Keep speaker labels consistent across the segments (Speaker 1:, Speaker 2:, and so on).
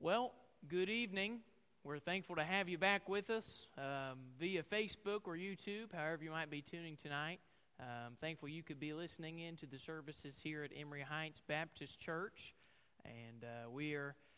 Speaker 1: Well, good evening. We're thankful to have you back with us via Facebook or YouTube, however you might be tuning tonight. Thankful you could be listening in to the services here at Emory Heights Baptist Church. And we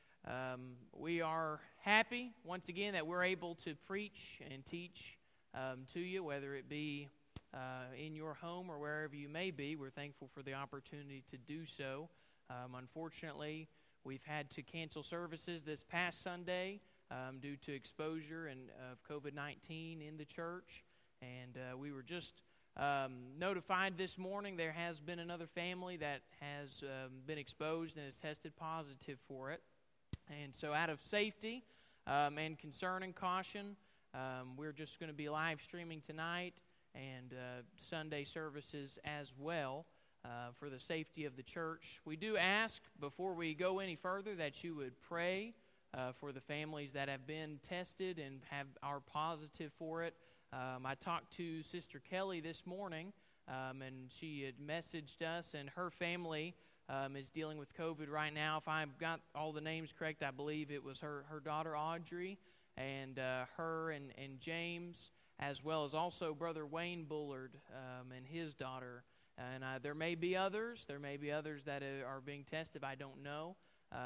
Speaker 1: are happy, once again, that we're able to preach and teach to you, whether it be in your home or wherever you may be. We're thankful for the opportunity to do so. Unfortunately, we've had to cancel services this past Sunday due to exposure of COVID-19 in the church. And we were just notified this morning there has been another family that has been exposed and has tested positive for it. And so out of safety and concern and caution, we're just going to be live streaming tonight and Sunday services as well. For the safety of the church. We do ask, before we go any further, that you would pray for the families that have been tested and are positive for it. I talked to Sister Kelly this morning, and she had messaged us, and her family is dealing with COVID right now. If I've got all the names correct, I believe it was her daughter Audrey, and her and James, as well as also Brother Wayne Bullard and his daughter. And there may be others. There may be others that are being tested. I don't know.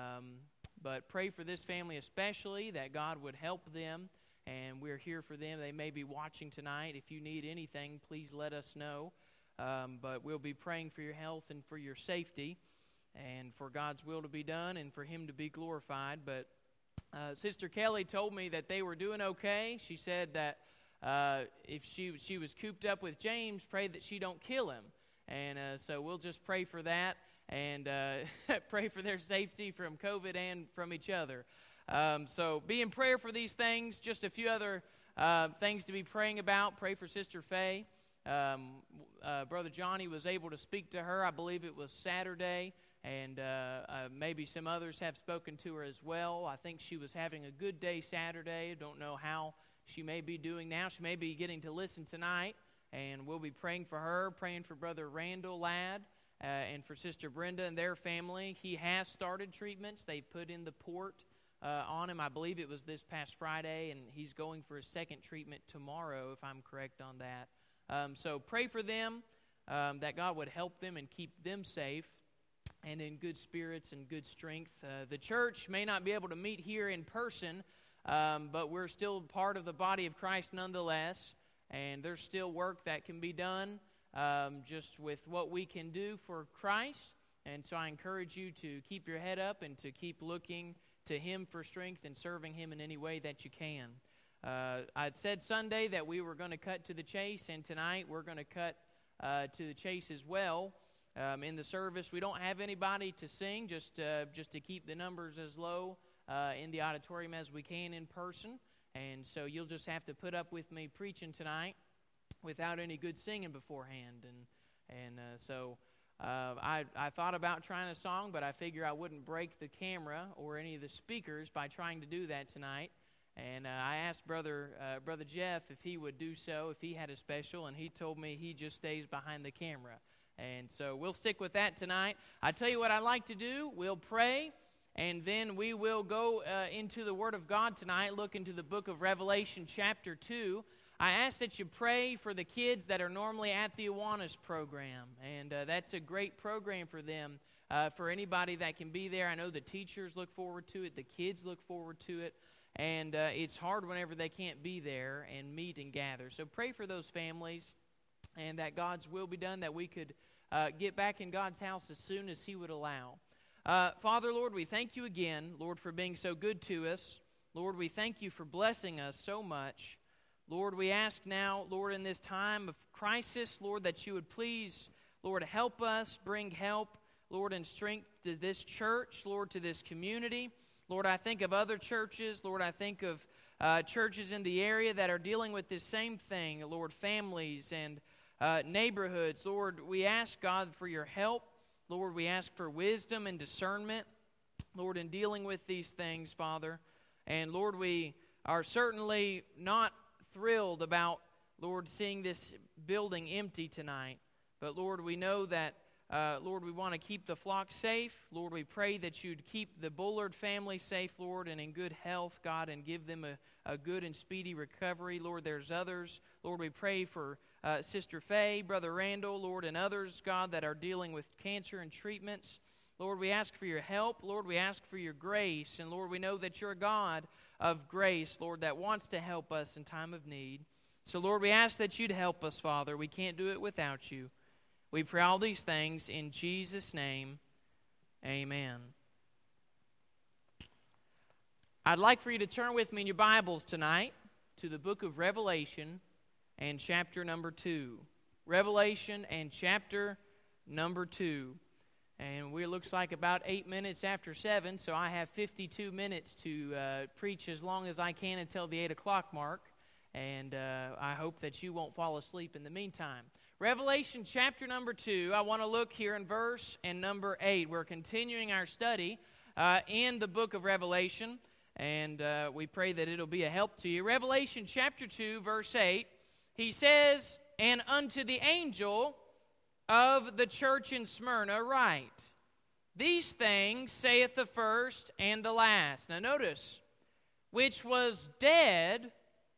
Speaker 1: But pray for this family especially, that God would help them. And we're here for them. They may be watching tonight. If you need anything, please let us know. But we'll be praying for your health and for your safety and for God's will to be done and for Him to be glorified. But Sister Kelly told me that they were doing okay. She said that if she was cooped up with James, pray that she don't kill him. And so we'll just pray for that and pray for their safety from COVID and from each other. So be in prayer for these things. Just a few other things to be praying about. Pray for Sister Faye. Brother Johnny was able to speak to her. I believe it was Saturday. And maybe some others have spoken to her as well. I think she was having a good day Saturday. I don't know how she may be doing now. She may be getting to listen tonight. And we'll be praying for her, praying for Brother Randall Ladd, and for Sister Brenda and their family. He has started treatments. They put in the port on him. I believe it was this past Friday, and he's going for his second treatment tomorrow, if I'm correct on that. So pray for them, that God would help them and keep them safe and in good spirits and good strength. The church may not be able to meet here in person, but we're still part of the body of Christ nonetheless. And there's still work that can be done just with what we can do for Christ. And so I encourage you to keep your head up and to keep looking to Him for strength and serving Him in any way that you can. I'd said Sunday that we were going to cut to the chase, and tonight we're going to cut to the chase as well. In the service, we don't have anybody to sing, just to keep the numbers as low in the auditorium as we can in person. And so you'll just have to put up with me preaching tonight without any good singing beforehand. So I thought about trying a song, but I figure I wouldn't break the camera or any of the speakers by trying to do that tonight. And I asked Brother Jeff if he would do so, if he had a special, and he told me he just stays behind the camera. And so we'll stick with that tonight. I tell you what I'd like to do. We'll pray. And then we will go into the Word of God tonight, look into the book of Revelation chapter 2. I ask that you pray for the kids that are normally at the Awanas program. And that's a great program for them, for anybody that can be there. I know the teachers look forward to it. The kids look forward to it. And it's hard whenever they can't be there and meet and gather. So pray for those families and that God's will be done, that we could get back in God's house as soon as He would allow. Father, Lord, we thank you again, Lord, for being so good to us. Lord, we thank you for blessing us so much. Lord, we ask now, Lord, in this time of crisis, Lord, that you would please, Lord, help us, bring help, Lord, and strength to this church, Lord, to this community. Lord, I think of other churches. Lord, I think of churches in the area that are dealing with this same thing, Lord, families and neighborhoods. Lord, we ask, God, for your help. Lord, we ask for wisdom and discernment, Lord, in dealing with these things, Father. And Lord, we are certainly not thrilled about, Lord, seeing this building empty tonight. But Lord, we know that Lord, we want to keep the flock safe. Lord, we pray that you'd keep the Bullard family safe, Lord, and in good health, God, and give them a good and speedy recovery. Lord, there's others. Lord, we pray for Sister Faye, Brother Randall, Lord, and others, God, that are dealing with cancer and treatments. Lord, we ask for your help. Lord, we ask for your grace. And Lord, we know that you're a God of grace, Lord, that wants to help us in time of need. So, Lord, we ask that you'd help us, Father. We can't do it without you. We pray all these things in Jesus' name. Amen. I'd like for you to turn with me in your Bibles tonight to the book of Revelation and chapter number 2. Revelation and chapter number 2. And it looks like about 8 minutes after 7, so I have 52 minutes to preach as long as I can until the 8 o'clock mark. And I hope that you won't fall asleep in the meantime. Revelation chapter number 2, I want to look here in verse and number 8. We're continuing our study in the book of Revelation, and we pray that it'll be a help to you. Revelation chapter 2, verse 8, he says, "And unto the angel of the church in Smyrna write, These things saith the first and the last." Now notice, which was dead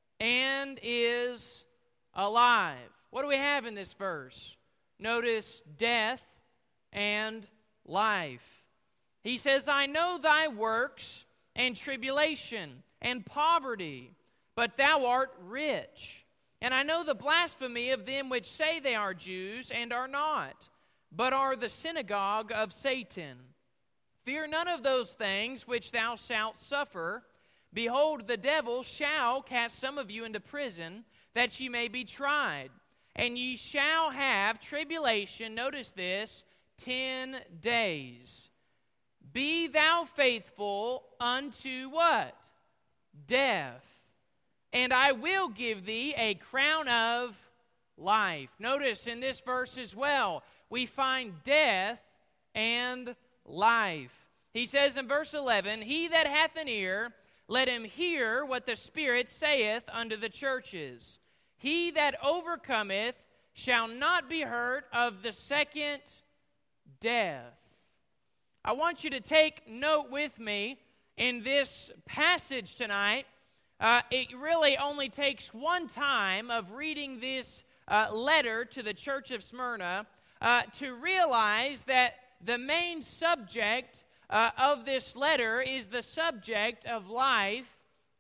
Speaker 1: and is alive. What do we have in this verse? Notice death and life. He says, "I know thy works and tribulation and poverty, but thou art rich. And I know the blasphemy of them which say they are Jews and are not, but are the synagogue of Satan. Fear none of those things which thou shalt suffer. Behold, the devil shall cast some of you into prison, that ye may be tried. And ye shall have tribulation," notice this, 10 days. "Be thou faithful unto" what? "Death. And I will give thee a crown of life." Notice in this verse as well, we find death and life. He says in verse 11, "He that hath an ear, let him hear what the Spirit saith unto the churches. He that overcometh shall not be hurt of the second death." I want you to take note with me in this passage tonight. It really only takes one time of reading this letter to the church of Smyrna to realize that the main subject of this letter is the subject of life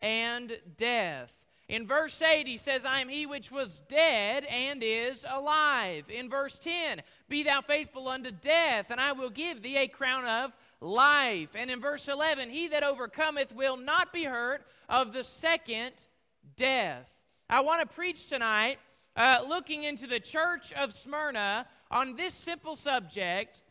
Speaker 1: and death. In verse 8, he says, "I am he which was dead and is alive." In verse 10, "Be thou faithful unto death, and I will give thee a crown of life." And in verse 11, "He that overcometh will not be hurt of the second death." I want to preach tonight looking into the church of Smyrna on this simple subject,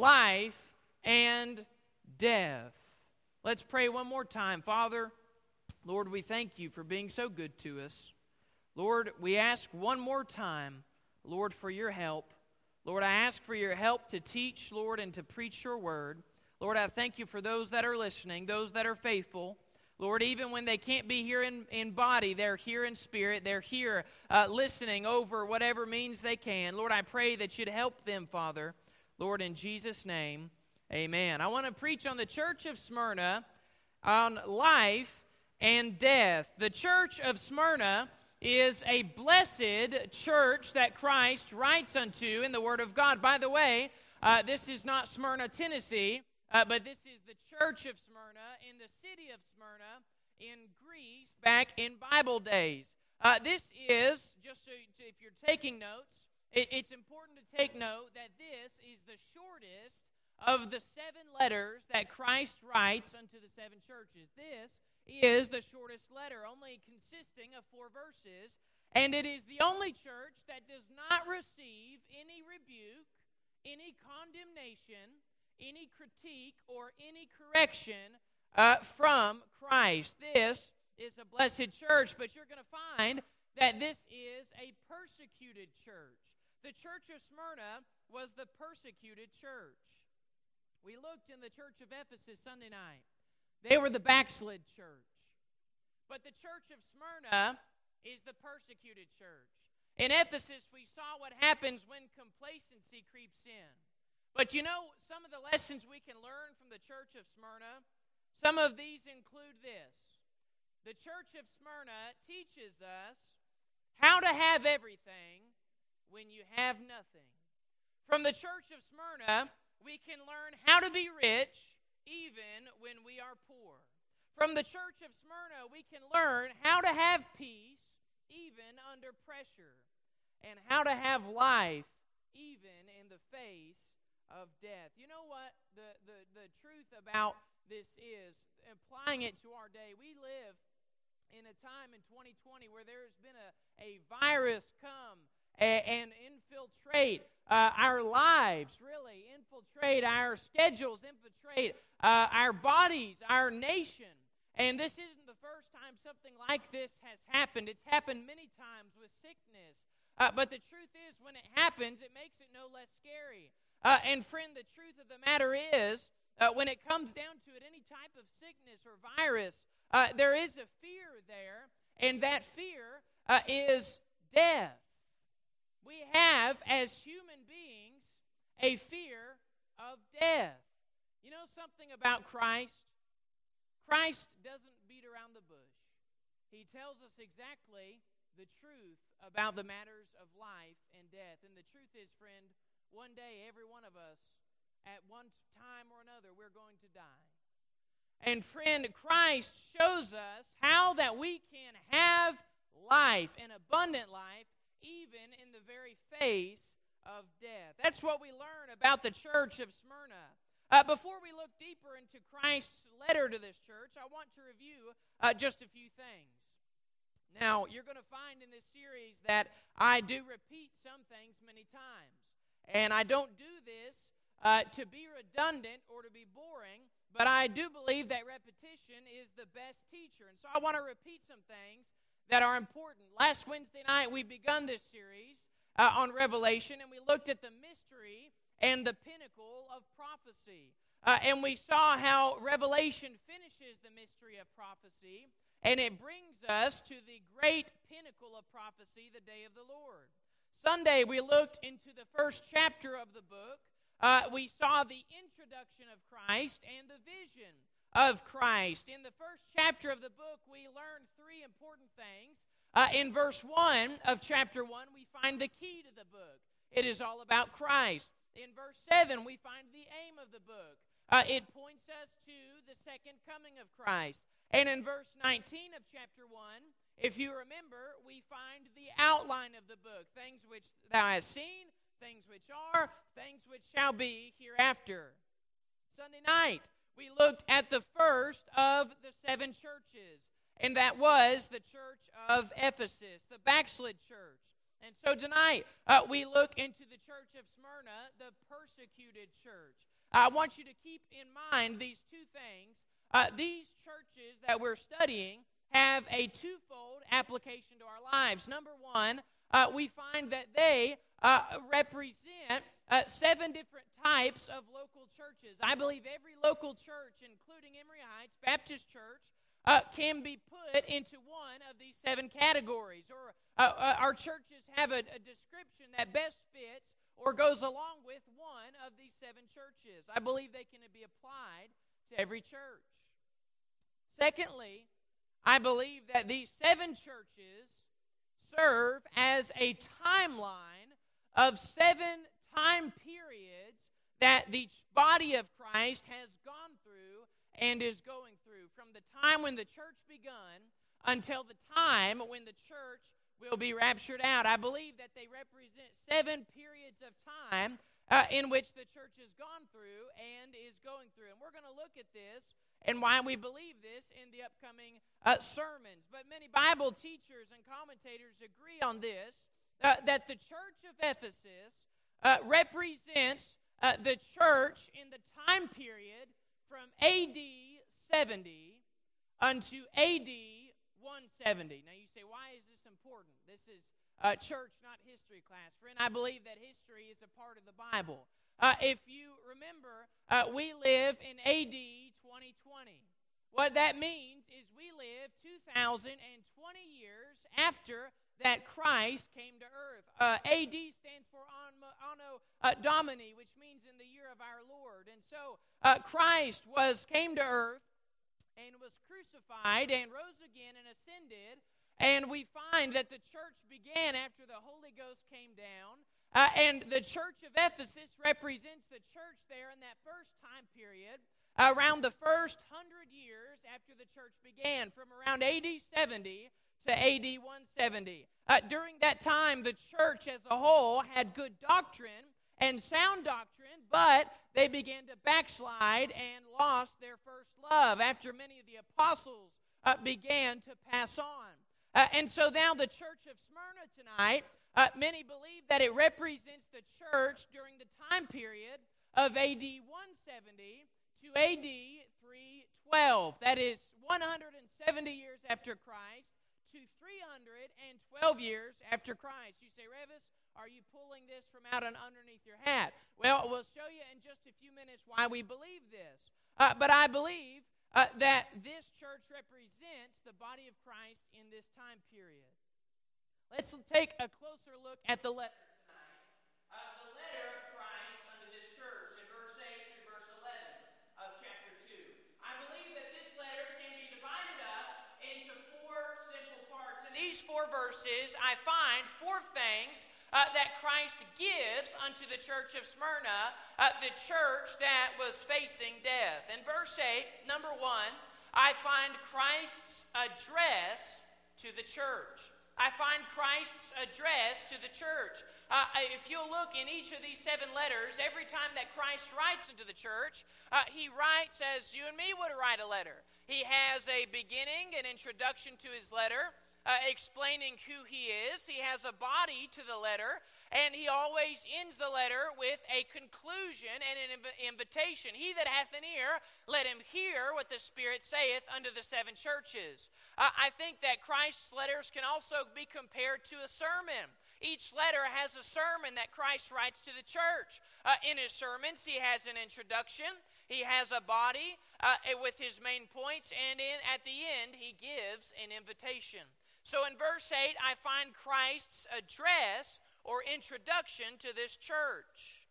Speaker 1: life and death. Let's pray one more time. Father, Lord, we thank you for being so good to us. Lord, we ask one more time, Lord, for your help. Lord, I ask for your help to teach, Lord, and to preach your word. Lord, I thank you for those that are listening, those that are faithful. Lord, even when they can't be here in body, they're here in spirit. They're here listening over whatever means they can. Lord, I pray that you'd help them, Father. Lord, in Jesus' name, amen. I want to preach on the church of Smyrna on life and death. The church of Smyrna is a blessed church that Christ writes unto in the Word of God. By the way, this is not Smyrna, Tennessee, but this is the church of Smyrna in the city of Smyrna in Greece back in Bible days. This is, just so if you're taking notes, it's important to take note that this is the shortest of the 7 letters that Christ writes unto the 7 churches. This is the shortest letter, only consisting of 4 verses, and it is the only church that does not receive any rebuke, any condemnation, any critique, or any correction from Christ. This is a blessed church, but you're going to find that this is a persecuted church. The church of Smyrna was the persecuted church. We looked in the church of Ephesus Sunday night. They were the backslid church. But the church of Smyrna is the persecuted church. In Ephesus, we saw what happens when complacency creeps in. But you know, some of the lessons we can learn from the church of Smyrna, some of these include this. The church of Smyrna teaches us how to have everything when you have nothing. From the church of Smyrna, we can learn how to be rich even when we are poor. From the church of Smyrna, we can learn how to have peace even under pressure, and how to have life even in the face of death. You know what the truth about this is, applying it to our day, we live in a time in 2020 where there has been a virus come and infiltrate our lives, really, infiltrate our schedules, infiltrate our bodies, our nation. And this isn't the first time something like this has happened. It's happened many times with sickness. But the truth is, when it happens, it makes it no less scary. And friend, the truth of the matter is, when it comes down to it, any type of sickness or virus, there is a fear there, and that fear is death. We have, as human beings, a fear of death. You know something about Christ? Christ doesn't beat around the bush. He tells us exactly the truth about the matters of life and death. And the truth is, friend, one day every one of us, at one time or another, we're going to die. And friend, Christ shows us how that we can have life, an abundant life, even in the very face of death. That's what we learn about the church of Smyrna. Before we look deeper into Christ's letter to this church, I want to review just a few things. Now, you're going to find in this series that I do repeat some things many times. And I don't do this to be redundant or to be boring, but I do believe that repetition is the best teacher. And so I want to repeat some things that are important. Last Wednesday night, we begun this series on Revelation, and we looked at the mystery and the pinnacle of prophecy. And we saw how Revelation finishes the mystery of prophecy, and it brings us to the great pinnacle of prophecy, the day of the Lord. Sunday, we looked into the first chapter of the book. We saw the introduction of Christ and the vision of Christ. In the first chapter of the book, we learned three important things. In verse 1 of chapter 1, we find the key to the book. It is all about Christ. In verse 7, we find the aim of the book. It points us to the second coming of Christ. And in verse 19 of chapter 1, if you remember, we find the outline of the book, things which thou hast seen, things which are, things which shall be hereafter. Sunday night, we looked at the first of the seven churches, and that was the church of Ephesus, the backslid church. And so tonight, we look into the church of Smyrna, the persecuted church. I want you to keep in mind these two things. These churches that we're studying have a twofold application to our lives. Number one, we find that they represent 7 different types of local churches. I believe every local church, including Emory Heights Baptist Church, can be put into one of these 7 categories. Or our churches have a description that best fits or goes along with one of these 7 churches. I believe they can be applied to every church. Secondly, I believe that these 7 churches serve as a timeline of 7 time periods that the body of Christ has gone through and is going through, from the time when the church begun until the time when the church will be raptured out. I believe that they represent 7 periods of time in which the church has gone through and is going through. And we're going to look at this and why we believe this in the upcoming sermons. But many Bible teachers and commentators agree on this, that the church of Ephesus represents the church in the time period from AD 70 unto AD 170. Now you say, why is this important? This is church, not history class. Friend, I believe that history is a part of the Bible. If you remember, we live in AD 2020. What that means is we live 2,020 years after that Christ came to earth. AD stands for Anno Domini, which means in the year of our Lord. And so Christ came to earth and was crucified and rose again and ascended. And we find that the church began after the Holy Ghost came down. And the church of Ephesus represents the church there in that first time period, around the first 100 years after the church began, from around AD 70 to AD 170. During that time, the church as a whole had good doctrine and sound doctrine, but they began to backslide and lost their first love after many of the apostles began to pass on. And so now the church of Smyrna tonight, many believe that it represents the church during the time period of AD 170 to AD 312. That is 170 years after Christ to 312 years after Christ. You say, Revis, are you pulling this from out and underneath your hat? Well, we'll show you in just a few minutes why we believe this. But I believe that this church represents the body of Christ in this time period. Let's take a closer look at the letter tonight. The letter of Christ unto this church in verse 8 through verse 11 of chapter 2. I believe that this letter can be divided up into four simple parts. In these four verses, I find four things that Christ gives unto the church of Smyrna, the church that was facing death. In verse 8, number 1, I find Christ's address to the church. I find Christ's address to the church. If you'll look in each of these 7 letters, every time that Christ writes into the church, he writes as you and me would write a letter. He has a beginning, an introduction to his letter, explaining who he is. He has a body to the letter, and he always ends the letter with a conclusion and an invitation. He that hath an ear, let him hear what the Spirit saith unto the 7 churches. I think that Christ's letters can also be compared to a sermon. Each letter has a sermon that Christ writes to the church. In his sermons, he has an introduction. He has a body with his main points, and at the end, he gives an invitation. So in verse 8, I find Christ's address or introduction to this church.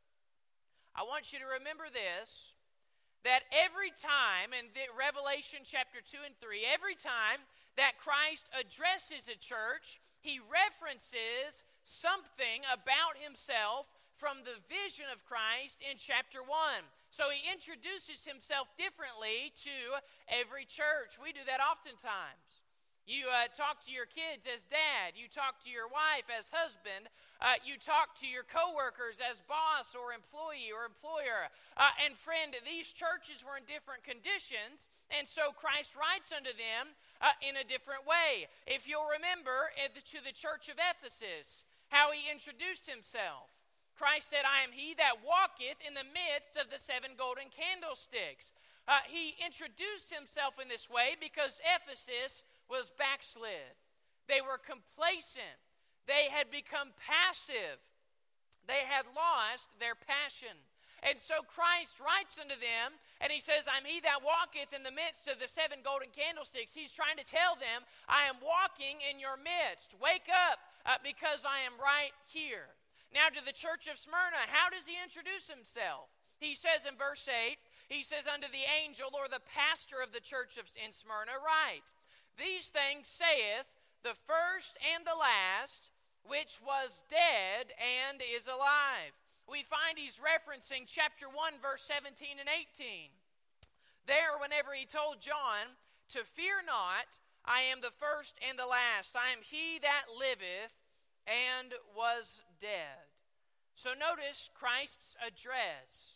Speaker 1: I want you to remember this, that every time in Revelation chapter 2 and 3, every time that Christ addresses a church, he references something about himself from the vision of Christ in chapter 1. So he introduces himself differently to every church. We do that oftentimes. You talk to your kids as dad. You talk to your wife as husband. You talk to your coworkers as boss or employee or employer. And friend, these churches were in different conditions, and so Christ writes unto them in a different way. If you'll remember to the church of Ephesus, how he introduced himself. Christ said, I am he that walketh in the midst of the 7 golden candlesticks. He introduced himself in this way because Ephesus was backslid. They were complacent. They had become passive. They had lost their passion. And so Christ writes unto them, and he says, I'm he that walketh in the midst of the 7 golden candlesticks. He's trying to tell them, I am walking in your midst. Wake up, because I am right here. Now to the church of Smyrna, how does he introduce himself? He says in verse 8, he says, unto the angel or the pastor of the church in Smyrna, write, these things saith the first and the last, which was dead and is alive. We find he's referencing chapter 1, verse 17 and 18. There, whenever he told John, to fear not, I am the first and the last. I am he that liveth and was dead. So notice Christ's address.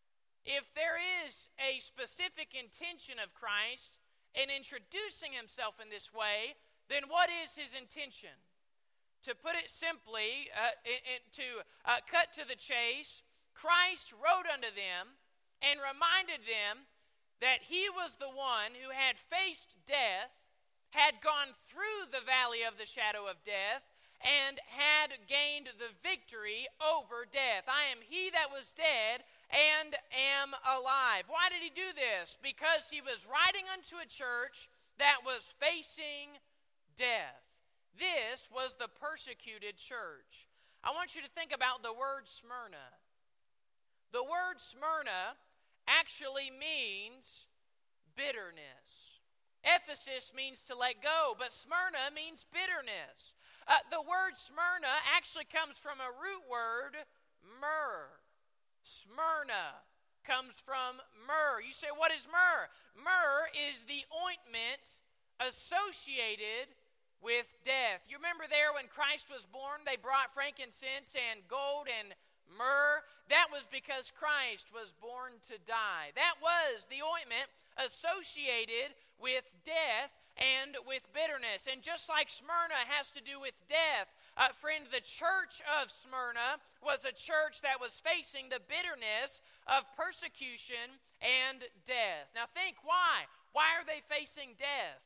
Speaker 1: If there is a specific intention of Christ in introducing himself in this way, then what is his intention? To put it simply, cut to the chase, Christ wrote unto them and reminded them that he was the one who had faced death, had gone through the valley of the shadow of death, and had gained the victory over death. I am he that was dead and am alive. Why did he do this? Because he was writing unto a church that was facing death. This was the persecuted church. I want you to think about the word Smyrna. The word Smyrna actually means bitterness. Ephesus means to let go, but Smyrna means bitterness. The word Smyrna actually comes from a root word, myrrh. Smyrna comes from myrrh. You say, what is myrrh? Myrrh is the ointment associated with death. You remember there when Christ was born, they brought frankincense and gold and myrrh? That was because Christ was born to die. That was the ointment associated with death and with bitterness. And just like Smyrna has to do with death, friend, the church of Smyrna was a church that was facing the bitterness of persecution and death. Now think, why? Why are they facing death?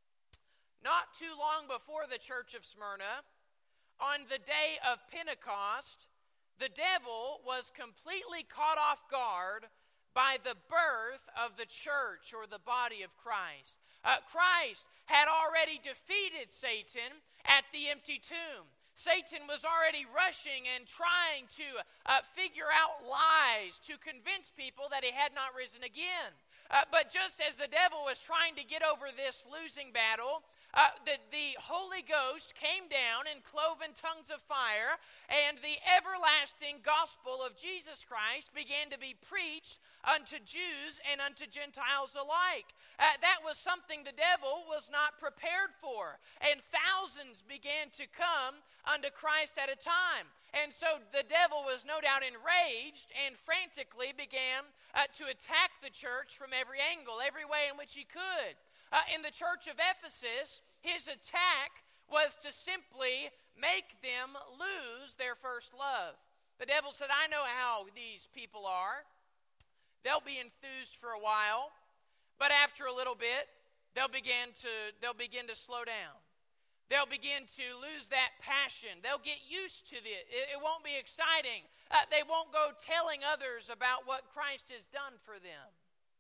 Speaker 1: Not too long before the church of Smyrna, on the day of Pentecost, the devil was completely caught off guard by the birth of the church or the body of Christ. Christ had already defeated Satan at the empty tomb. Satan was already rushing and trying to figure out lies to convince people that he had not risen again. But just as the devil was trying to get over this losing battle, the Holy Ghost came down in cloven tongues of fire, and the everlasting gospel of Jesus Christ began to be preached unto Jews and unto Gentiles alike. That was something the devil was not prepared for, and thousands began to come unto Christ at a time. And so the devil was no doubt enraged and frantically began to attack the church from every angle, every way in which he could. In the church of Ephesus, his attack was to simply make them lose their first love. The devil said, I know how these people are. They'll be enthused for a while, but after a little bit, they'll begin to slow down. They'll begin to lose that passion. They'll get used to it. It won't be exciting. They won't go telling others about what Christ has done for them.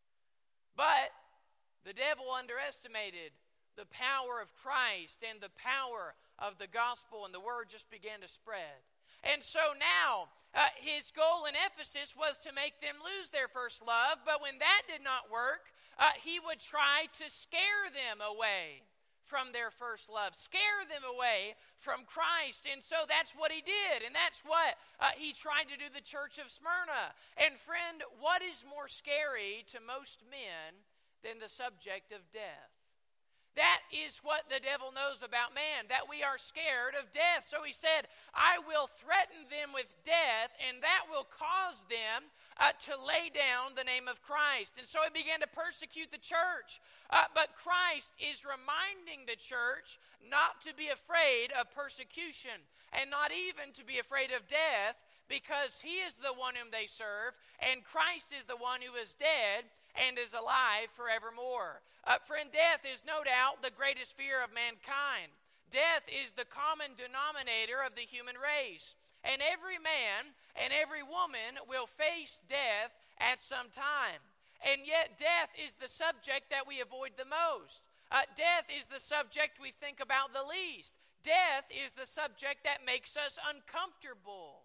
Speaker 1: But the devil underestimated the power of Christ and the power of the gospel, and the word just began to spread. And so now, his goal in Ephesus was to make them lose their first love, but when that did not work, he would try to scare them away from their first love, scare them away from Christ. And so that's what he did, and that's what he tried to do the church of Smyrna. And friend, what is more scary to most men than the subject of death? That is what the devil knows about man, that we are scared of death. So he said, I will threaten them with death, and that will cause them to lay down the name of Christ. And so he began to persecute the church. But Christ is reminding the church not to be afraid of persecution, and not even to be afraid of death, because he is the one whom they serve, and Christ is the one who is dead and is alive forevermore. Friend, death is no doubt the greatest fear of mankind. Death is the common denominator of the human race. And every man and every woman will face death at some time. And yet death is the subject that we avoid the most. Death is the subject we think about the least. Death is the subject that makes us uncomfortable.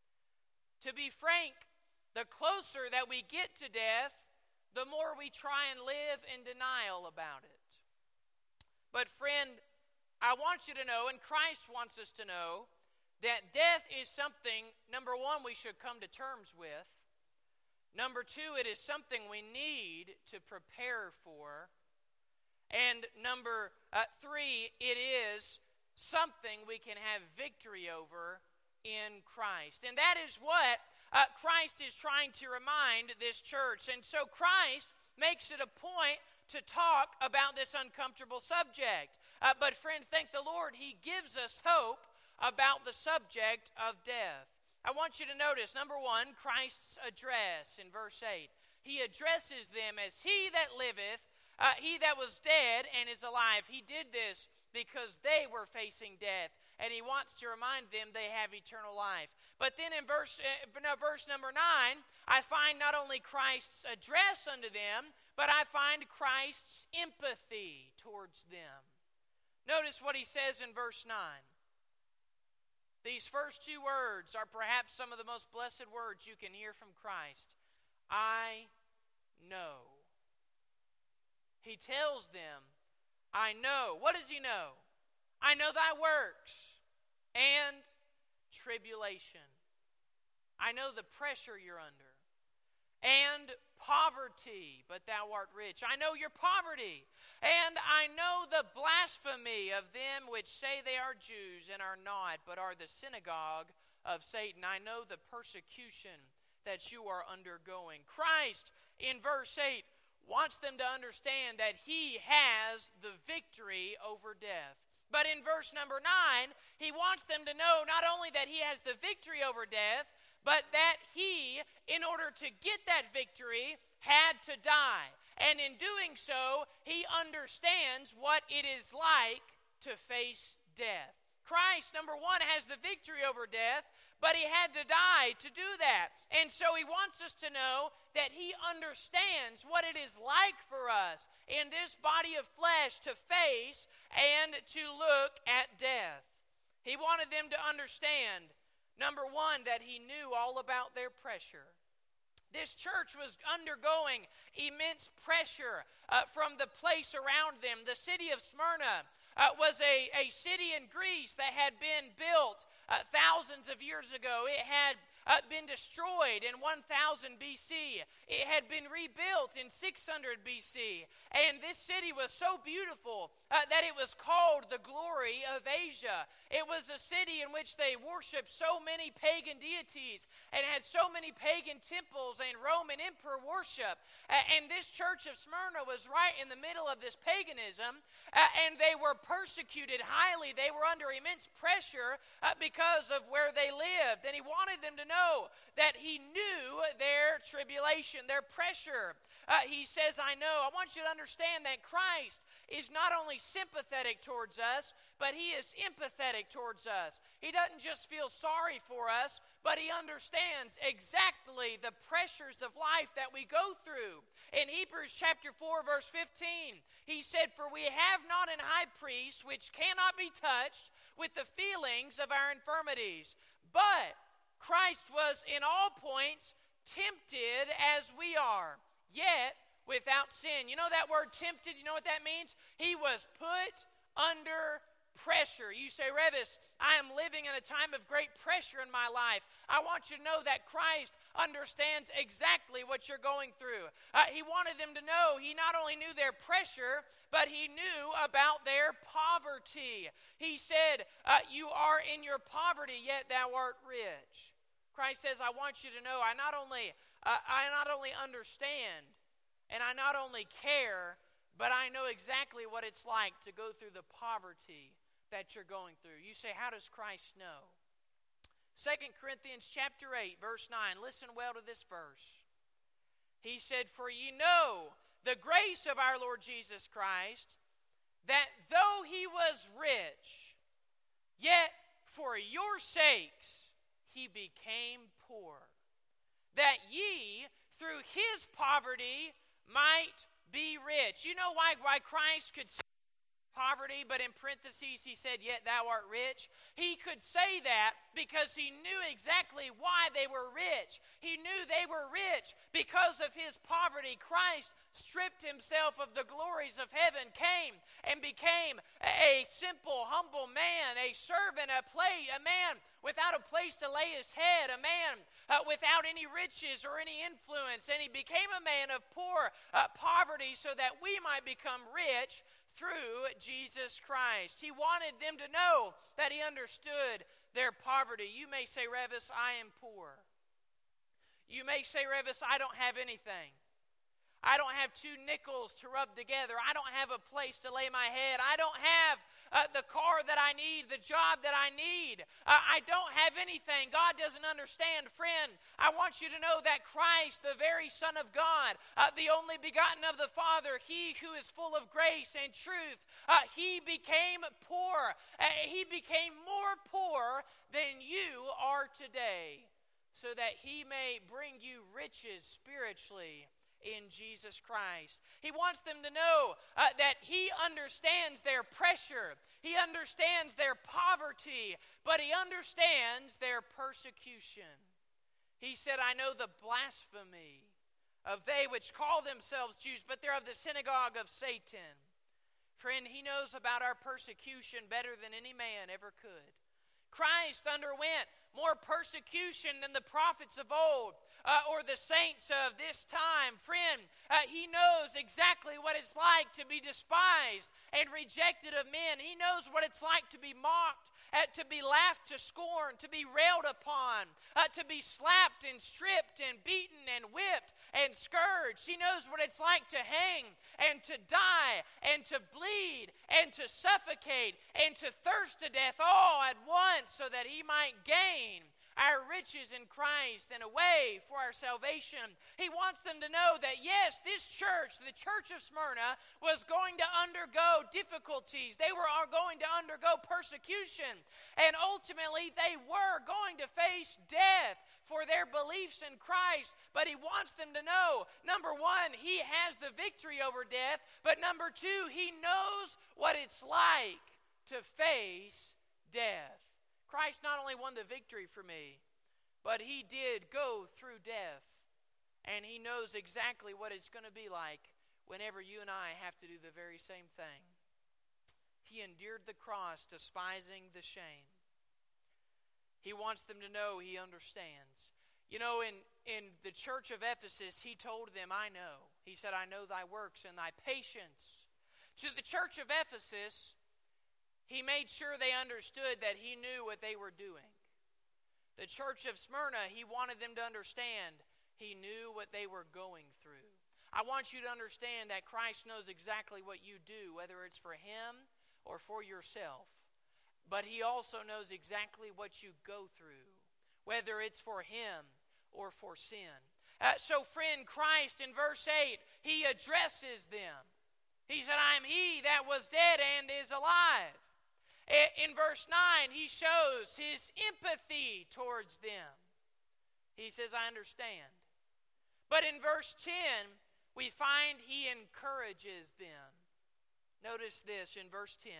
Speaker 1: To be frank, the closer that we get to death, the more we try and live in denial about it. But friend, I want you to know, and Christ wants us to know, that death is something, number one, we should come to terms with. Number two, it is something we need to prepare for. And number three, it is something we can have victory over in Christ. And that is what Christ is trying to remind this church. And so Christ makes it a point to talk about this uncomfortable subject. But friend, thank the Lord, he gives us hope about the subject of death. I want you to notice, number one, Christ's address in verse 8. He addresses them as he that liveth, he that was dead and is alive. He did this because they were facing death, and he wants to remind them they have eternal life. But then in verse number 9, I find not only Christ's address unto them, but I find Christ's empathy towards them. Notice what he says in verse 9. These first two words are perhaps some of the most blessed words you can hear from Christ. I know. He tells them, I know. What does he know? I know thy works and tribulation. I know the pressure you're under. And poverty, but thou art rich. I know your poverty. And I know the blasphemy of them which say they are Jews and are not, but are the synagogue of Satan. I know the persecution that you are undergoing. Christ, in verse 8, wants them to understand that he has the victory over death. But in verse number 9, he wants them to know not only that he has the victory over death, but that he, in order to get that victory, had to die. And in doing so, he understands what it is like to face death. Christ, number one, has the victory over death, but he had to die to do that. And so he wants us to know that he understands what it is like for us in this body of flesh to face and to look at death. He wanted them to understand, number one, that he knew all about their pressure. This church was undergoing immense pressure from the place around them. The city of Smyrna was a city in Greece that had been built thousands of years ago. It had been destroyed in 1000 BC. It had been rebuilt in 600 BC. And this city was so beautiful that it was called the glory of Asia. It was a city in which they worshiped so many pagan deities and had so many pagan temples and Roman emperor worship. And this church of Smyrna was right in the middle of this paganism, and they were persecuted highly. They were under immense pressure because of where they lived. And he wanted them to know that he knew their tribulation, their pressure. He says, I know. I want you to understand that Christ is not only sympathetic towards us, but he is empathetic towards us. He doesn't just feel sorry for us, but he understands exactly the pressures of life that we go through. In Hebrews chapter 4, verse 15, he said, For we have not an high priest which cannot be touched with the feelings of our infirmities, but Christ was in all points tempted as we are, yet without sin. You know that word tempted, you know what that means? He was put under pressure. You say, Revis, I am living in a time of great pressure in my life. I want you to know that Christ understands exactly what you're going through. He wanted them to know he not only knew their pressure, but he knew about their poverty. He said, you are in your poverty, yet thou art rich. Christ says, I want you to know I not only understand and I not only care, but I know exactly what it's like to go through the poverty that you're going through. You say, how does Christ know? 2 Corinthians chapter 8, verse 9. Listen well to this verse. He said, For ye know the grace of our Lord Jesus Christ, that though he was rich, yet for your sakes he became poor, that ye through his poverty might be rich. You know why Christ could say poverty, but in parentheses he said, yet thou art rich? He could say that because he knew exactly why they were rich. He knew they were rich because of his poverty. Christ stripped himself of the glories of heaven, came and became a simple, humble man, a servant, a man without a place to lay his head, a man without any riches or any influence. And he became a man of poor poverty so that we might become rich through Jesus Christ. He wanted them to know that he understood their poverty. You may say, Revis, I am poor. You may say, Revis, I don't have anything. I don't have 2 nickels to rub together. I don't have a place to lay my head. I don't have the car that I need, the job that I need. I don't have anything. God doesn't understand. Friend, I want you to know that Christ, the very Son of God, the only begotten of the Father, He who is full of grace and truth, He became poor. He became more poor than you are today, so that He may bring you riches spiritually in Jesus Christ. He wants them to know that He understands their pressure. He understands their poverty, but He understands their persecution. He said, I know the blasphemy of they which call themselves Jews, but they're of the synagogue of Satan. Friend, He knows about our persecution better than any man ever could. Christ underwent more persecution than the prophets of old or the saints of this time. Friend, He knows exactly what it's like to be despised and rejected of men. He knows what it's like to be mocked, to be laughed to scorn, to be railed upon, to be slapped and stripped and beaten and whipped and scourged. He knows what it's like to hang and to die and to bleed and to suffocate and to thirst to death all at once, so that He might gain our riches in Christ and a way for our salvation. He wants them to know that yes, this church, the church of Smyrna, was going to undergo difficulties. They were going to undergo persecution. And ultimately, they were going to face death for their beliefs in Christ. But He wants them to know, number one, He has the victory over death. But number two, He knows what it's like to face death. Christ not only won the victory for me, but He did go through death. And He knows exactly what it's going to be like whenever you and I have to do the very same thing. He endured the cross, despising the shame. He wants them to know He understands. You know, in the church of Ephesus, He told them, I know. He said, I know thy works and thy patience. To the church of Ephesus, He made sure they understood that He knew what they were doing. The church of Smyrna, He wanted them to understand He knew what they were going through. I want you to understand that Christ knows exactly what you do, whether it's for Him or for yourself. But He also knows exactly what you go through, whether it's for Him or for sin. So friend, Christ in verse 8, He addresses them. He said, I am He that was dead and is alive. In verse 9, He shows His empathy towards them. He says, I understand. But in verse 10, we find He encourages them. Notice this in verse 10.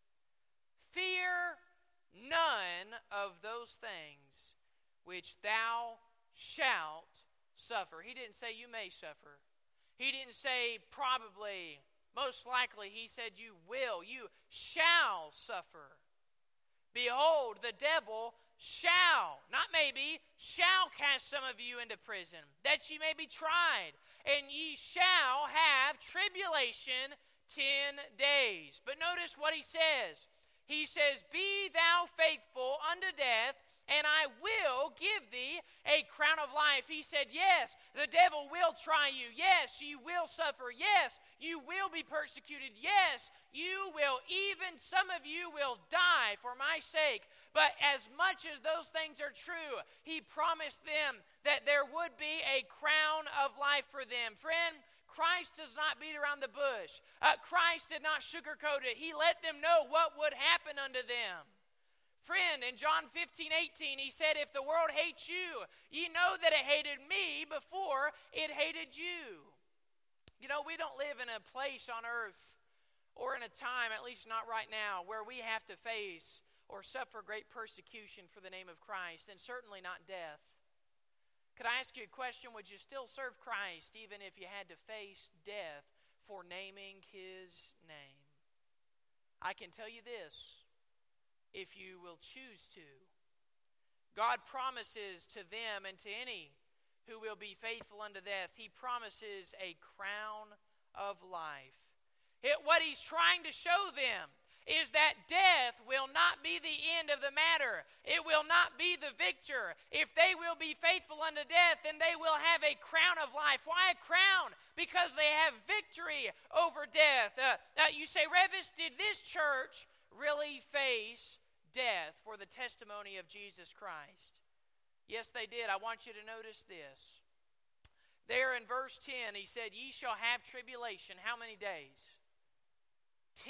Speaker 1: Fear none of those things which thou shalt suffer. He didn't say you may suffer. He didn't say probably. Most likely, He said you will, you shall suffer. Behold, the devil shall, not maybe, shall cast some of you into prison, that ye may be tried, and ye shall have tribulation 10 days. But notice what He says. He says, be thou faithful unto death, and I will give thee a crown of life. He said, yes, the devil will try you. Yes, you will suffer. Yes, you will be persecuted. Yes, you will, even some of you will die for my sake. But as much as those things are true, He promised them that there would be a crown of life for them. Friend, Christ does not beat around the bush. Christ did not sugarcoat it. He let them know what would happen unto them. Friend, in John 15:18, He said, if the world hates you, ye know that it hated me before it hated you. You know, we don't live in a place on earth or in a time, at least not right now, where we have to face or suffer great persecution for the name of Christ, and certainly not death. Could I ask you a question? Would you still serve Christ even if you had to face death for naming His name? I can tell you this. If you will choose to. God promises to them and to any who will be faithful unto death, He promises a crown of life. What He's trying to show them is that death will not be the end of the matter. It will not be the victor. If they will be faithful unto death, then they will have a crown of life. Why a crown? Because they have victory over death. You say, Revis, did this church really face death for the testimony of Jesus Christ? Yes, they did. I want you to notice this. There in verse 10, he said, ye shall have tribulation. How many days? 10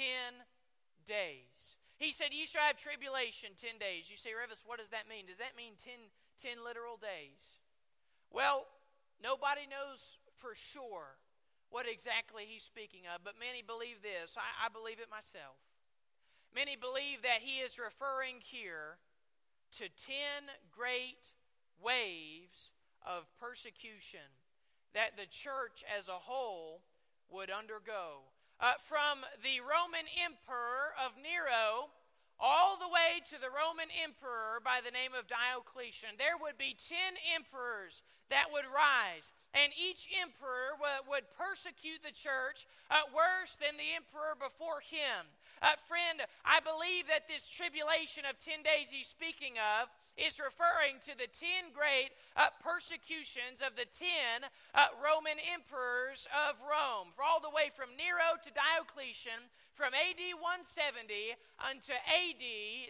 Speaker 1: days. He said, ye shall have tribulation 10 days. You say, Revis, what does that mean? Does that mean 10 literal days? Well, nobody knows for sure what exactly he's speaking of, but many believe this. I believe it myself. Many believe that he is referring here to 10 great waves of persecution that the church as a whole would undergo. From the Roman Emperor of Nero all the way to the Roman Emperor by the name of Diocletian, there would be 10 emperors that would rise, and each emperor would persecute the church worse than the emperor before him. Friend, I believe that this tribulation of 10 days he's speaking of is referring to the 10 great persecutions of the 10 Roman emperors of Rome, for all the way from Nero to Diocletian, from AD 170 unto AD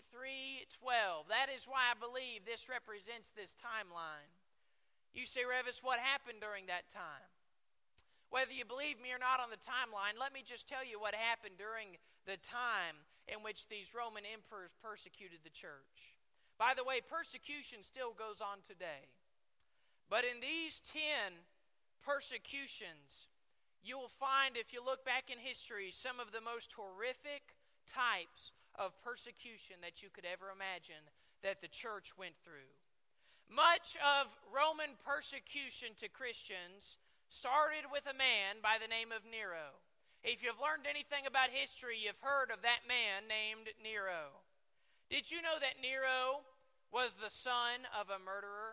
Speaker 1: 312. That is why I believe this represents this timeline. You say, Revis, what happened during that time? Whether you believe me or not on the timeline, let me just tell you what happened during the time in which these Roman emperors persecuted the church. By the way, persecution still goes on today. But in these 10 persecutions, you will find, if you look back in history, some of the most horrific types of persecution that you could ever imagine that the church went through. Much of Roman persecution to Christians started with a man by the name of Nero. If you've learned anything about history, you've heard of that man named Nero. Did you know that Nero was the son of a murderer?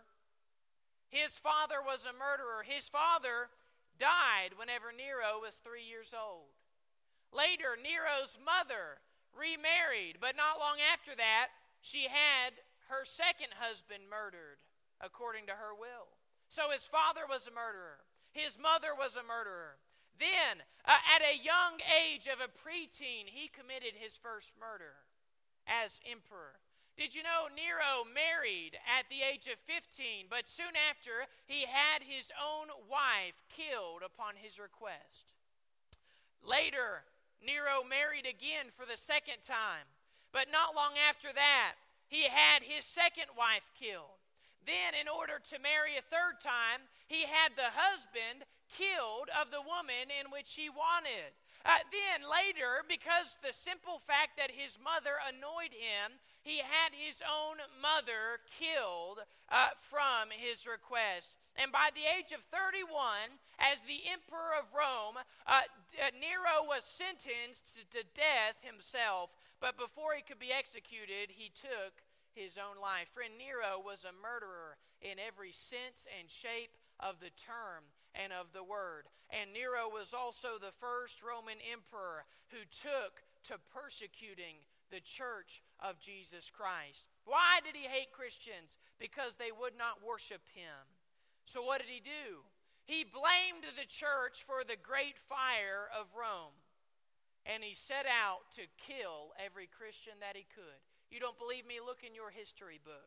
Speaker 1: His father was a murderer. His father died whenever Nero was 3 years old. Later, Nero's mother remarried, but not long after that, she had her second husband murdered according to her will. So his father was a murderer. His mother was a murderer. Then, at a young age of a preteen, he committed his first murder as emperor. Did you know Nero married at the age of 15, but soon after he had his own wife killed upon his request? Later, Nero married again for the second time, but not long after that, he had his second wife killed. Then, in order to marry a third time, he had the husband killed of the woman in which he wanted. Then later, because the simple fact that his mother annoyed him, he had his own mother killed from his request. And by the age of 31, as the emperor of Rome, Nero was sentenced to death himself. But before he could be executed, he took his own life. Friend, Nero was a murderer in every sense and shape of the term and of the word. And Nero was also the first Roman emperor who took to persecuting the church of Jesus Christ. Why did he hate Christians? Because they would not worship him. So what did he do? He blamed the church for the great fire of Rome. And he set out to kill every Christian that he could. You don't believe me? Look in your history book.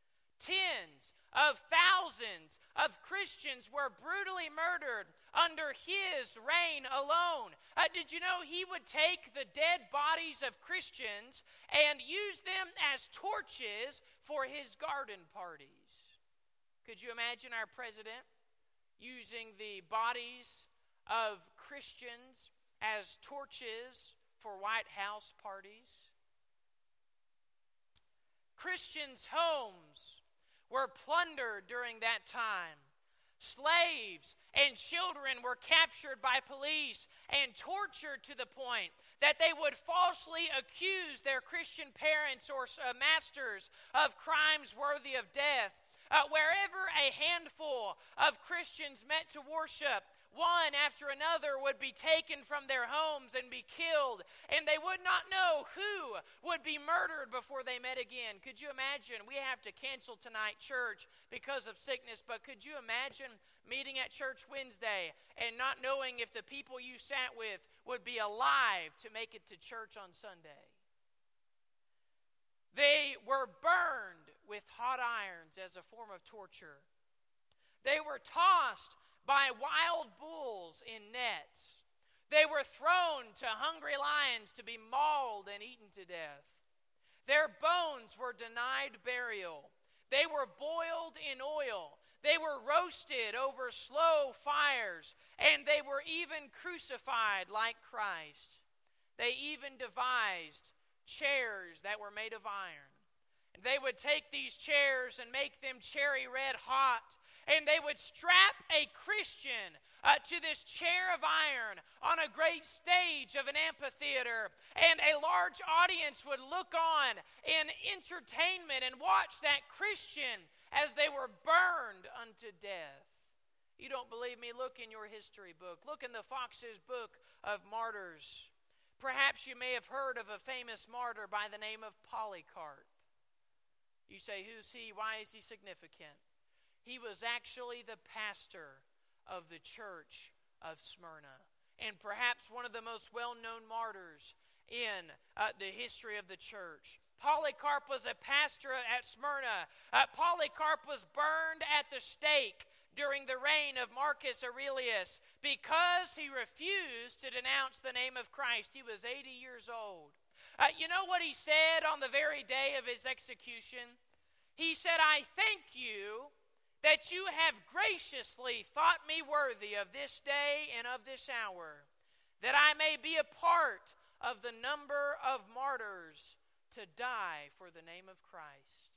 Speaker 1: Tens of thousands of Christians were brutally murdered under his reign alone. Did you know he would take the dead bodies of Christians and use them as torches for his garden parties? Could you imagine our president using the bodies of Christians as torches for White House parties? Christians' homes were plundered during that time. Slaves and children were captured by police and tortured to the point that they would falsely accuse their Christian parents or masters of crimes worthy of death. Wherever a handful of Christians met to worship, one after another would be taken from their homes and be killed, and they would not know know who would be murdered before they met again. Could you imagine? We have to cancel tonight church because of sickness, but could you imagine meeting at church Wednesday and not knowing if the people you sat with would be alive to make it to church on Sunday? They were burned with hot irons as a form of torture. They were tossed by wild bulls in nets. They were thrown to hungry lions to be mauled and eaten to death. Their bones were denied burial. They were boiled in oil. They were roasted over slow fires, and they were even crucified like Christ. They even devised chairs that were made of iron. And they would take these chairs and make them cherry red hot, and they would strap a Christian to this chair of iron on a great stage of an amphitheater, and a large audience would look on in entertainment and watch that Christian as they were burned unto death. You don't believe me? Look in your history book. Look in the Fox's Book of Martyrs. Perhaps you may have heard of a famous martyr by the name of Polycarp. You say, who's he? Why is he significant? He was actually the pastor of the church of Smyrna, and perhaps one of the most well-known martyrs in the history of the church. Polycarp was a pastor at Smyrna. Polycarp was burned at the stake during the reign of Marcus Aurelius because he refused to denounce the name of Christ. He was 80 years old. You know what he said on the very day of his execution? He said, I thank you that you have graciously thought me worthy of this day and of this hour, that I may be a part of the number of martyrs to die for the name of Christ.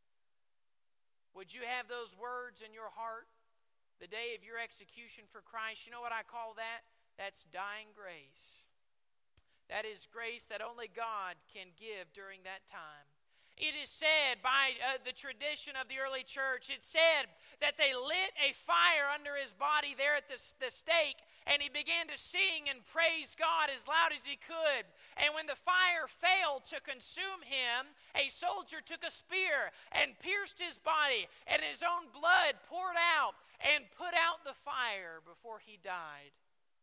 Speaker 1: Would you have those words in your heart the day of your execution for Christ? You know what I call that? That's dying grace. That is grace that only God can give during that time. It is said by the tradition of the early church, it said that they lit a fire under his body there at the stake, and he began to sing and praise God as loud as he could. And when the fire failed to consume him, a soldier took a spear and pierced his body, and his own blood poured out and put out the fire before he died,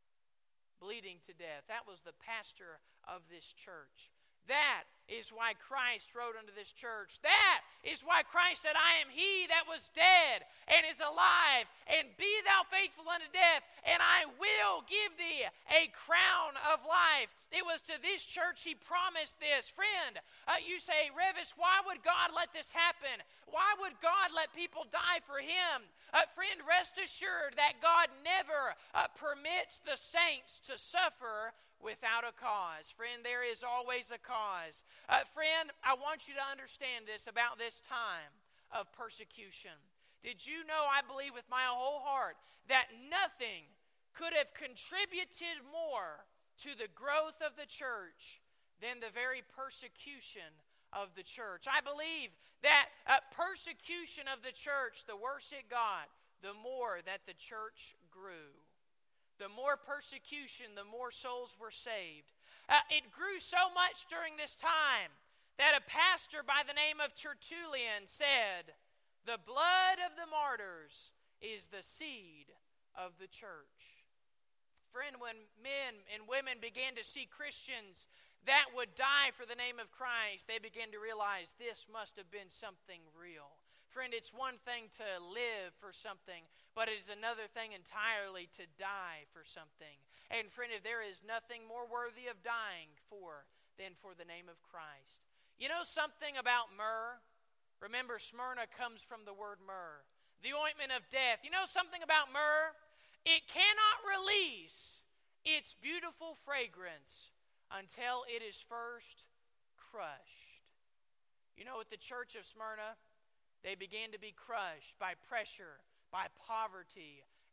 Speaker 1: bleeding to death. That was the pastor of this church. That is why Christ wrote unto this church. That is why Christ said, I am he that was dead and is alive, and be thou faithful unto death, and I will give thee a crown of life. It was to this church he promised this. Friend, you say, Revis, why would God let this happen? Why would God let people die for him? Friend, rest assured that God never permits the saints to suffer without a cause. Friend, there is always a cause. Friend, I want you to understand this about this time of persecution. Did you know, I believe with my whole heart, that nothing could have contributed more to the growth of the church than the very persecution of the church. I believe that persecution of the church, the worse it got, the more that the church grew. The more persecution, the more souls were saved. It grew so much during this time that a pastor by the name of Tertullian said, the blood of the martyrs is the seed of the church. Friend, when men and women began to see Christians that would die for the name of Christ, they began to realize this must have been something real. Friend, it's one thing to live for something, but it is another thing entirely to die for something. And friend, if there is nothing more worthy of dying for than for the name of Christ. You know something about myrrh? Remember, Smyrna comes from the word myrrh, the ointment of death. You know something about myrrh? It cannot release its beautiful fragrance until it is first crushed. You know, at the church of Smyrna, they began to be crushed by pressure, by poverty,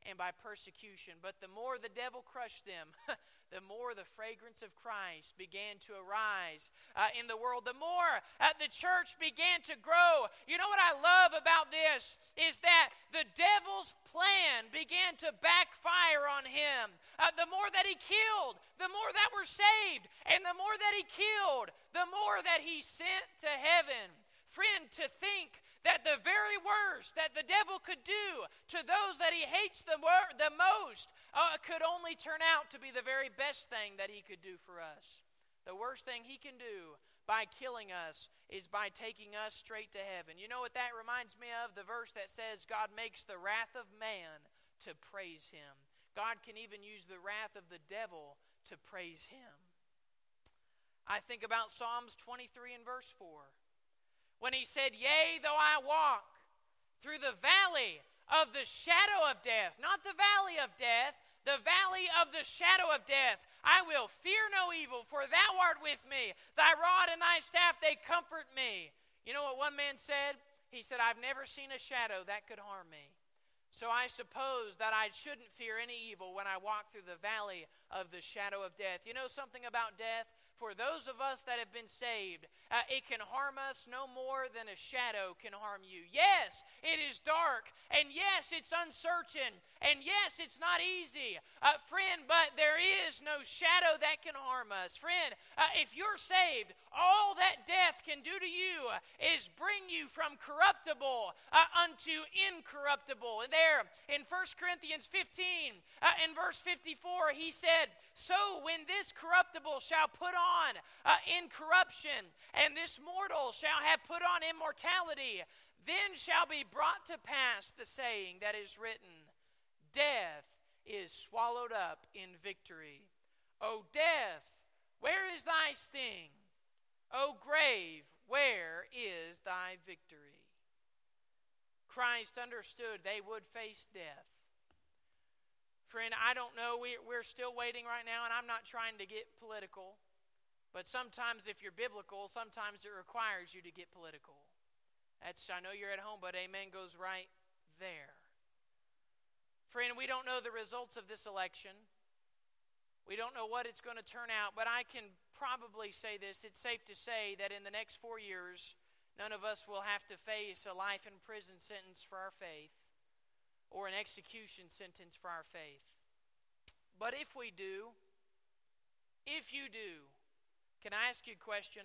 Speaker 1: and by persecution. But the more the devil crushed them, the more the fragrance of Christ began to arise in the world. The more the church began to grow. You know what I love about this is that the devil's plan began to backfire on him. The more that he killed, the more that were saved. And the more that he killed, the more that he sent to heaven. Friend, to think that the very worst that the devil could do to those that he hates the most could only turn out to be the very best thing that he could do for us. The worst thing he can do by killing us is by taking us straight to heaven. You know what that reminds me of? The verse that says God makes the wrath of man to praise him. God can even use the wrath of the devil to praise him. I think about Psalms 23 and verse 4. When he said, yea, though I walk through the valley of the shadow of death, not the valley of death, the valley of the shadow of death, I will fear no evil, for thou art with me. Thy rod and thy staff, they comfort me. You know what one man said? He said, I've never seen a shadow that could harm me. So I suppose that I shouldn't fear any evil when I walk through the valley of the shadow of death. You know something about death? For those of us that have been saved, it can harm us no more than a shadow can harm you. Yes, it is dark, and yes, it's uncertain, and yes, it's not easy. Friend, but there is no shadow that can harm us. Friend, if you're saved, all that death can do to you is bring you from corruptible unto incorruptible. And there in 1 Corinthians 15, in verse 54, he said, so when this corruptible shall put on incorruption, and this mortal shall have put on immortality, then shall be brought to pass the saying that is written, death is swallowed up in victory. O death, where is thy sting? O grave, where is thy victory? Christ understood they would face death. Friend, I don't know, we're still waiting right now, and I'm not trying to get political, but sometimes if you're biblical, sometimes it requires you to get political. I know you're at home, but amen goes right there. Friend, we don't know the results of this election. We don't know what it's going to turn out, but I can probably say this. It's safe to say that in the next 4 years, none of us will have to face a life in prison sentence for our faith, or an execution sentence for our faith. But if we do, if you do, can I ask you a question?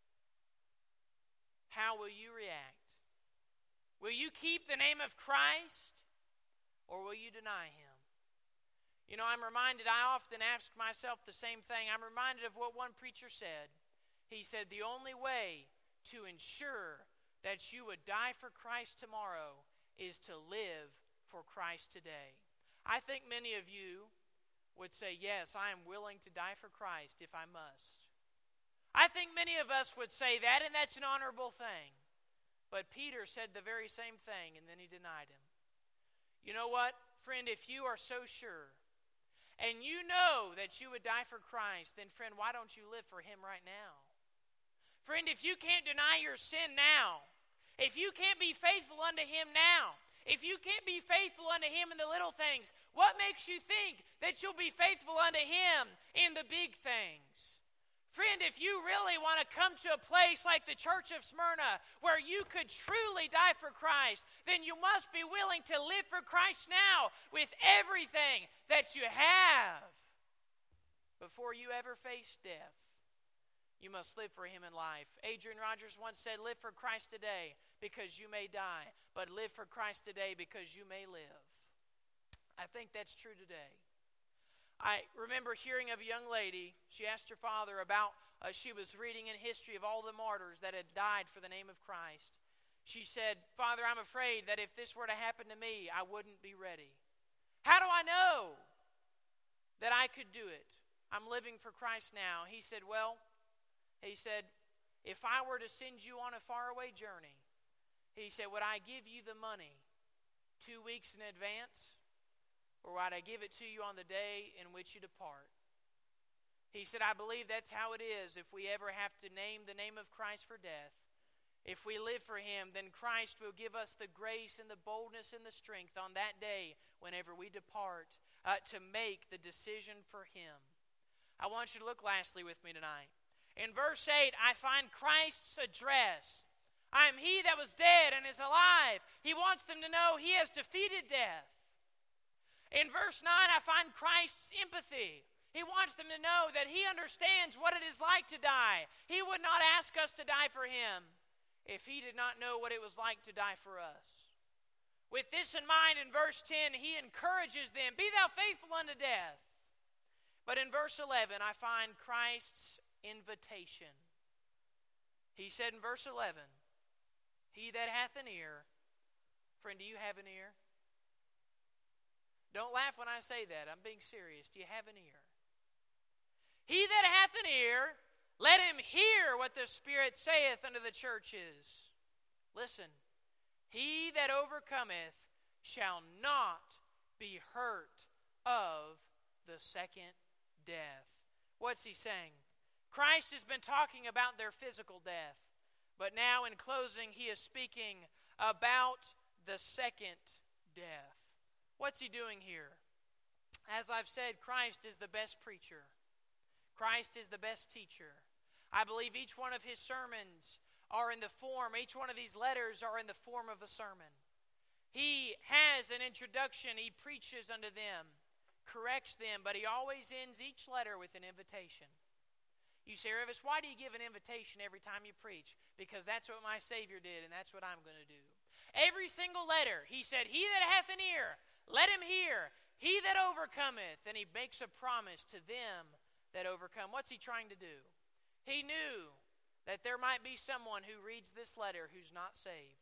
Speaker 1: How will you react? Will you keep the name of Christ, or will you deny him? You know, I'm reminded, I often ask myself the same thing. I'm reminded of what one preacher said. He said, the only way to ensure that you would die for Christ tomorrow is to live for Christ today. I think many of you would say, yes, I am willing to die for Christ if I must. I think many of us would say that, and that's an honorable thing. But Peter said the very same thing, and then he denied him. You know what, friend, if you are so sure, and you know that you would die for Christ, then friend, why don't you live for him right now? Friend, if you can't deny your sin now, if you can't be faithful unto him now, if you can't be faithful unto him in the little things, what makes you think that you'll be faithful unto him in the big things? Friend, if you really want to come to a place like the Church of Smyrna where you could truly die for Christ, then you must be willing to live for Christ now with everything that you have before you ever face death. You must live for him in life. Adrian Rogers once said, live for Christ today because you may die, but live for Christ today because you may live. I think that's true today. I remember hearing of a young lady. She asked her father about, she was reading in history of all the martyrs that had died for the name of Christ. She said, Father, I'm afraid that if this were to happen to me, I wouldn't be ready. How do I know that I could do it? I'm living for Christ now. He said, if I were to send you on a faraway journey, he said, would I give you the money 2 weeks in advance? Or would I give it to you on the day in which you depart? He said, I believe that's how it is if we ever have to name the name of Christ for death, if we live for Him, then Christ will give us the grace and the boldness and the strength on that day whenever we depart to make the decision for Him. I want you to look lastly with me tonight. In verse 8, I find Christ's address. I am He that was dead and is alive. He wants them to know He has defeated death. In verse 9, I find Christ's empathy. He wants them to know that He understands what it is like to die. He would not ask us to die for Him if He did not know what it was like to die for us. With this in mind, in verse 10, He encourages them, be thou faithful unto death. But in verse 11, I find Christ's invitation. He said in verse 11, he that hath an ear, friend, do you have an ear? Don't laugh when I say that. I'm being serious. Do you have an ear? He that hath an ear, let him hear what the Spirit saith unto the churches. Listen, he that overcometh shall not be hurt of the second death. What's he saying? Christ has been talking about their physical death, but now in closing he is speaking about the second death. What's he doing here? As I've said, Christ is the best preacher. Christ is the best teacher. I believe each one of his sermons are in the form, each one of these letters are in the form of a sermon. He has an introduction, he preaches unto them, corrects them, but he always ends each letter with an invitation. You say, Revis, why do you give an invitation every time you preach? Because that's what my Savior did, and that's what I'm going to do. Every single letter, he said, he that hath an ear, let him hear. He that overcometh, and he makes a promise to them that overcome. What's he trying to do? He knew that there might be someone who reads this letter who's not saved.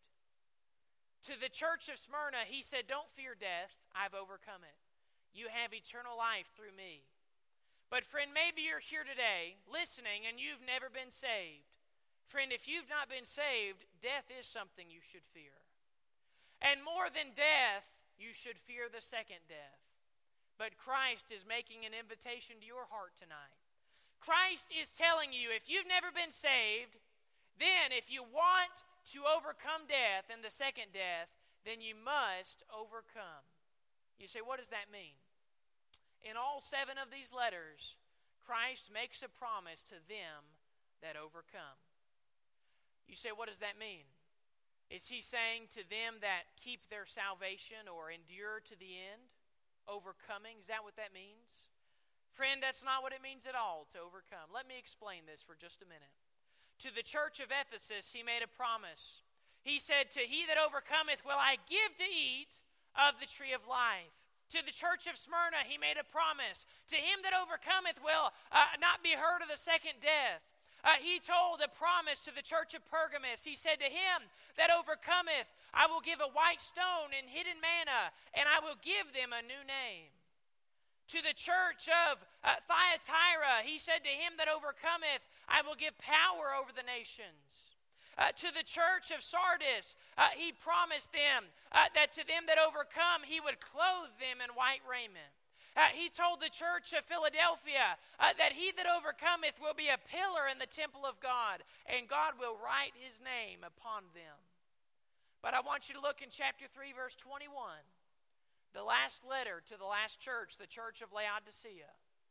Speaker 1: To the church of Smyrna, he said, don't fear death, I've overcome it. You have eternal life through me. But friend, maybe you're here today listening and you've never been saved. Friend, if you've not been saved, death is something you should fear. And more than death, you should fear the second death. But Christ is making an invitation to your heart tonight. Christ is telling you, if you've never been saved, then if you want to overcome death and the second death, then you must overcome. You say, what does that mean? In all 7 of these letters, Christ makes a promise to them that overcome. You say, what does that mean? Is he saying to them that keep their salvation or endure to the end? Overcoming, is that what that means? Friend, that's not what it means at all, to overcome. Let me explain this for just a minute. To the church of Ephesus, he made a promise. He said, to he that overcometh will I give to eat of the tree of life. To the church of Smyrna, he made a promise. To him that overcometh will not be hurt of the second death. He told a promise to the church of Pergamos. He said, to him that overcometh, I will give a white stone and hidden manna, and I will give them a new name. To the church of Thyatira, he said, to him that overcometh, I will give power over the nations. To the church of Sardis, he promised them that to them that overcome, he would clothe them in white raiment. He told the church of Philadelphia that he that overcometh will be a pillar in the temple of God, and God will write his name upon them. But I want you to look in chapter 3, verse 21, the last letter to the last church, the church of Laodicea.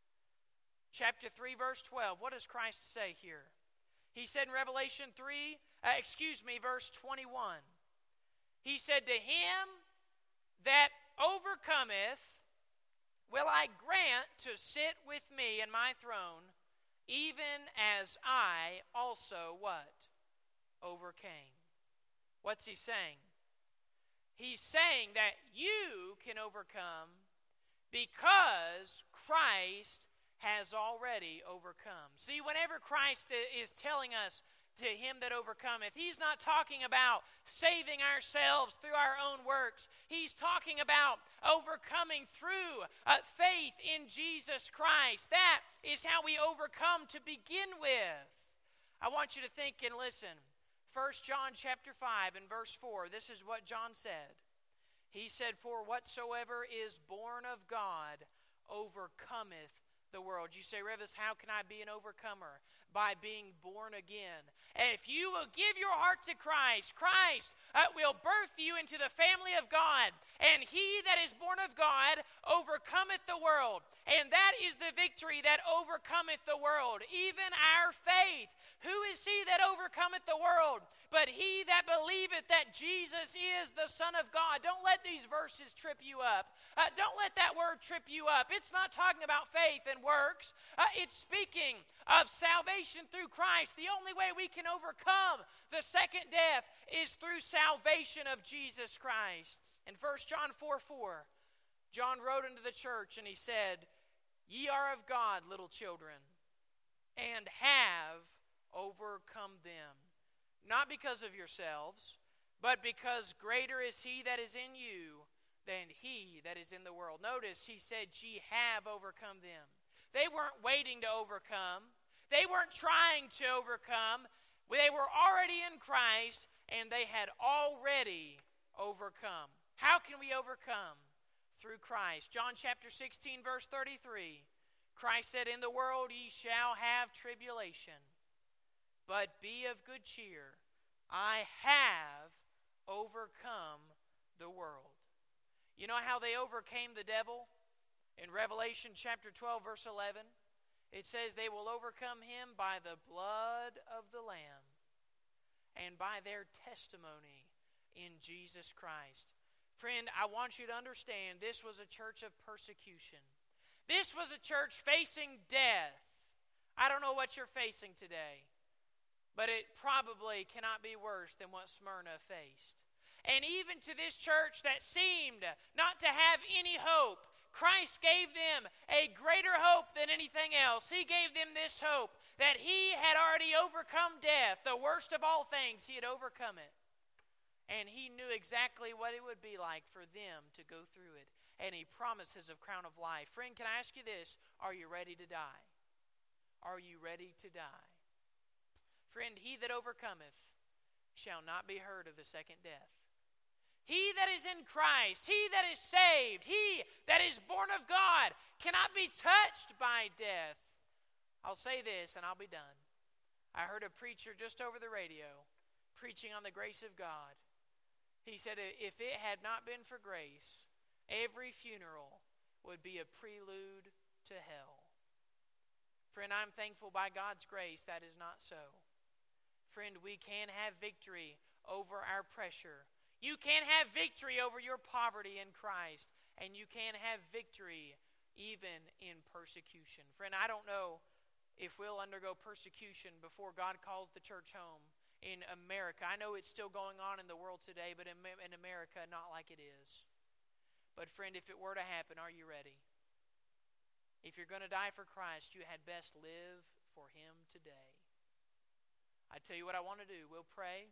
Speaker 1: Chapter 3, verse 12, what does Christ say here? He said in Revelation 3, verse 21, he said, to him that overcometh, will I grant to sit with me in my throne, even as I also what? Overcame. What's he saying? He's saying that you can overcome because Christ has already overcome. See, whenever Christ is telling us to him that overcometh, he's not talking about saving ourselves through our own works. He's talking about overcoming through faith in Jesus Christ. That is how we overcome to begin with. I want you to think and listen. 1 John chapter 5 and verse 4, this is what John said. He said, for whatsoever is born of God overcometh the world. You say, Revis, how can I be an overcomer? by being born again. And if you will give your heart to Christ, Christ will birth you into the family of God. And he that is born of God overcometh the world. And that is the victory that overcometh the world, even our faith. Who is he that overcometh the world? But he that believeth that Jesus is the Son of God. Don't let these verses trip you up. Don't let that word trip you up. It's not talking about faith and works. It's speaking of salvation through Christ. The only way we can overcome the second death is through salvation of Jesus Christ. In 1 John 4:4, John wrote unto the church and he said, Ye are of God, little children, and have overcome them. Not because of yourselves, but because greater is he that is in you than he that is in the world. Notice he said, ye have overcome them. They weren't waiting to overcome. They weren't trying to overcome. They were already in Christ, and they had already overcome. How can we overcome? Through Christ. John chapter 16, verse 33. Christ said, in the world ye shall have tribulation, but be of good cheer. I have overcome the world. You know how they overcame the devil? In Revelation chapter 12, verse 11, it says they will overcome him by the blood of the Lamb and by their testimony in Jesus Christ. Friend, I want you to understand this was a church of persecution. This was a church facing death. I don't know what you're facing today, but it probably cannot be worse than what Smyrna faced. And even to this church that seemed not to have any hope, Christ gave them a greater hope than anything else. He gave them this hope that he had already overcome death, the worst of all things. He had overcome it. And he knew exactly what it would be like for them to go through it. And he promises a crown of life. Friend, can I ask you this? Are you ready to die? Are you ready to die? Friend, he that overcometh shall not be heard of the second death. He that is in Christ, he that is saved, he that is born of God cannot be touched by death. I'll say this and I'll be done. I heard a preacher just over the radio preaching on the grace of God. He said if it had not been for grace, every funeral would be a prelude to hell. Friend, I'm thankful by God's grace that is not so. Friend, we can have victory over our pressure. You can have victory over your poverty in Christ. And you can have victory even in persecution. Friend, I don't know if we'll undergo persecution before God calls the church home in America. I know it's still going on in the world today, but in America, not like it is. But friend, if it were to happen, are you ready? If you're going to die for Christ, you had best live for him today. I tell you what I want to do. We'll pray.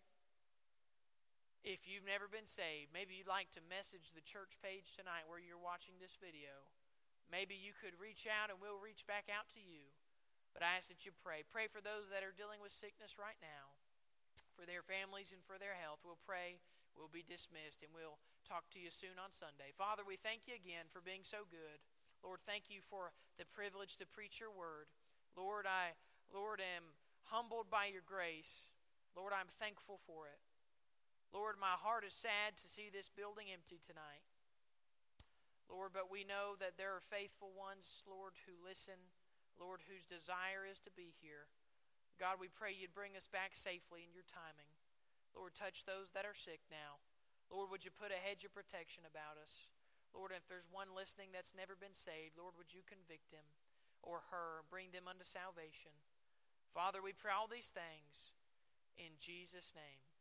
Speaker 1: If you've never been saved, maybe you'd like to message the church page tonight where you're watching this video. Maybe you could reach out and we'll reach back out to you. But I ask that you pray. Pray for those that are dealing with sickness right now, for their families and for their health. We'll pray. We'll be dismissed and we'll talk to you soon on Sunday. Father, we thank you again for being so good. Lord, thank you for the privilege to preach your word. Lord, I am humbled by your grace. Lord, I'm thankful for it. Lord, my heart is sad to see this building empty tonight. Lord, but we know that there are faithful ones, Lord, who listen, Lord, whose desire is to be here. God, we pray you'd bring us back safely in your timing. Lord, touch those that are sick now. Lord, would you put a hedge of protection about us? Lord, if there's one listening that's never been saved, Lord, would you convict him or her, bring them unto salvation? Father, we pray all these things in Jesus' name.